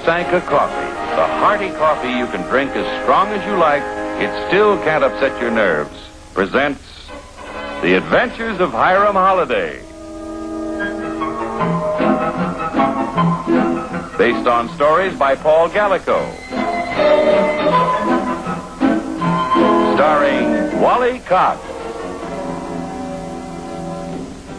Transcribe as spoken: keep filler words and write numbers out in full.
Sanka coffee. The hearty coffee you can drink as strong as you like. It still can't upset your nerves. Presents The Adventures of Hiram Holiday. Based on stories by Paul Gallico. Starring Wally Cox.